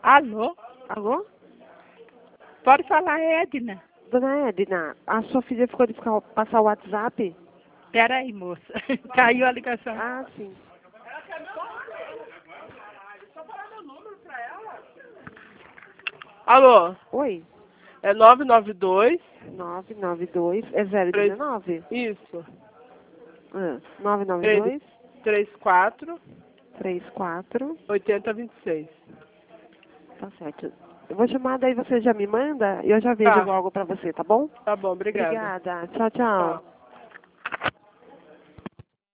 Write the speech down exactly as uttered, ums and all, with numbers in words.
Alô? Alô? Pode falar, Edna. Dona Edna, a sua filha ficou de ficar, passar o WhatsApp? Peraí, moça. Caiu a ligação. Ah, sim. Alô? Oi. É nove nove dois? nove nove dois, é zero Três- dezenove? Isso. Ah, nove nove Três- dois, três quatro, três quatro. oitenta, vinte e seis. Tá certo. Eu vou chamar, daí você já me manda e eu já vejo Tá. logo pra você, tá bom? Tá bom, obrigada. Obrigada. Tchau, tchau. Tchau.